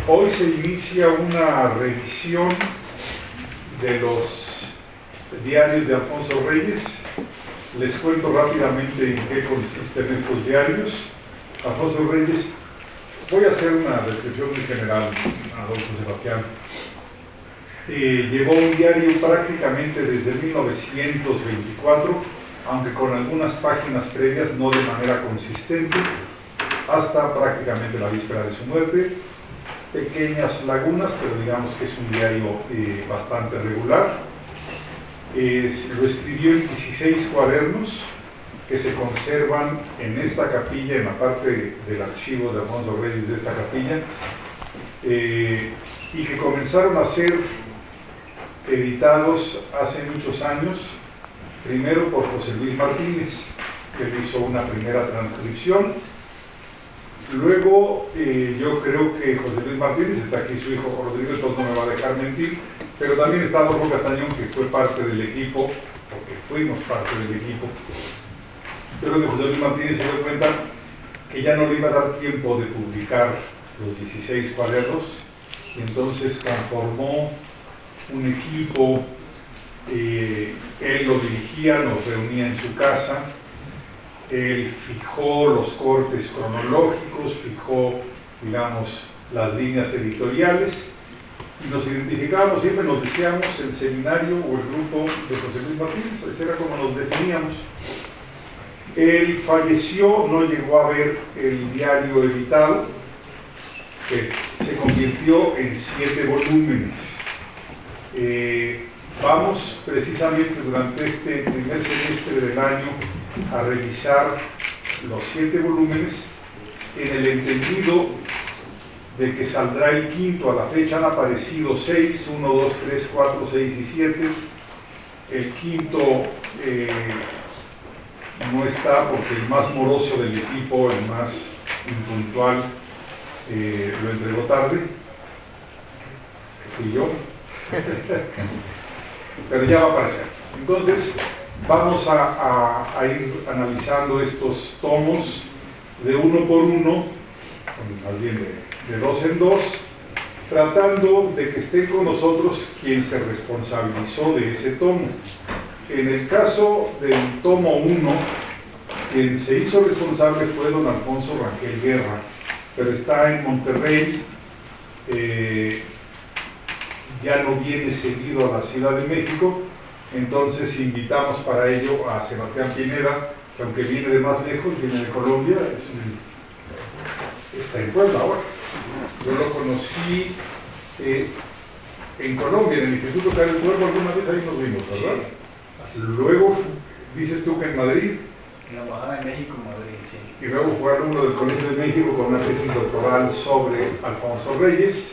Hoy se inicia una revisión de los diarios de Alfonso Reyes. Les cuento rápidamente en qué consisten estos diarios. Alfonso Reyes, voy a hacer una descripción muy general, Adolfo Sebastián. Llevó un diario prácticamente desde 1924, aunque con algunas páginas previas, no de manera consistente, hasta prácticamente la víspera de su muerte. Pequeñas lagunas, pero digamos que es un diario bastante regular. Lo escribió en 16 cuadernos que se conservan en esta capilla, en la parte del archivo de Alfonso Reyes de esta capilla, y que comenzaron a ser editados hace muchos años, primero por José Luis Martínez, que hizo una primera transcripción. Luego, yo creo que José Luis Martínez, está aquí su hijo Rodrigo, entonces no me va a dejar mentir, pero también está Adolfo Castañón, que fue parte del equipo, porque fuimos parte del equipo. Creo que José Luis Martínez se dio cuenta que ya no le iba a dar tiempo de publicar los 16 cuadernos, y entonces conformó un equipo, él lo dirigía, nos reunía en su casa. Él fijó los cortes cronológicos, fijó, digamos, las líneas editoriales, y nos identificábamos, siempre nos decíamos el seminario o el grupo de José Luis Martínez, ese era como nos definíamos. Él falleció, no llegó a ver el diario editado, que se convirtió en 7 volúmenes. Vamos precisamente durante este primer semestre del año a revisar los 7 volúmenes en el entendido de que saldrá el quinto. A la fecha han aparecido 6, 1, 2, 3, 4, 6 y 7. El quinto no está porque el más moroso del equipo, el más impuntual, lo entregó tarde, que fui yo. Pero ya va a aparecer. Entonces, vamos a ir analizando estos tomos de uno por uno, más bien de dos en dos, tratando de que esté con nosotros quien se responsabilizó de ese tomo. En el caso del tomo 1, quien se hizo responsable fue don Alfonso Rangel Guerra, pero está en Monterrey. Ya no viene seguido a la Ciudad de México, entonces invitamos para ello a Sebastián Pineda, que aunque viene de más lejos, viene de Colombia, está en Puebla ahora. Yo lo conocí en Colombia, en el Instituto Carlos Cuervo, alguna vez ahí nos vimos, ¿verdad? Sí. Luego, dices tú que en Madrid. En la Embajada de México, en Madrid, sí. Y luego fue alumno del Colegio de México con una tesis doctoral sobre Alfonso Reyes.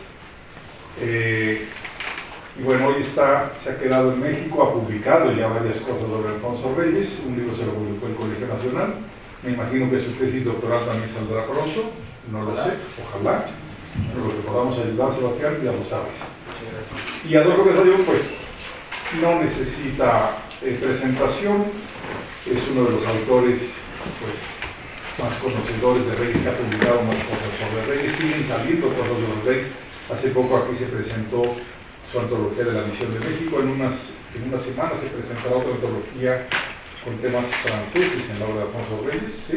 Y bueno, hoy se ha quedado en México, ha publicado ya varias cosas sobre Alfonso Reyes. Un libro se lo publicó el Colegio Nacional. Me imagino que su tesis doctoral también saldrá pronto, no lo sé, ojalá. Pero lo que podamos ayudar, Sebastián, ya lo sabes. Y Adolfo Castañón, pues, no necesita presentación, es uno de los autores, pues, más conocedores de Reyes, que ha publicado más cosas sobre Reyes. Siguen saliendo cosas sobre Reyes. Hace poco aquí se presentó su antología de la Misión de México. En una semana se presentará otra antología con temas franceses en la obra de Alfonso Reyes, ¿sí?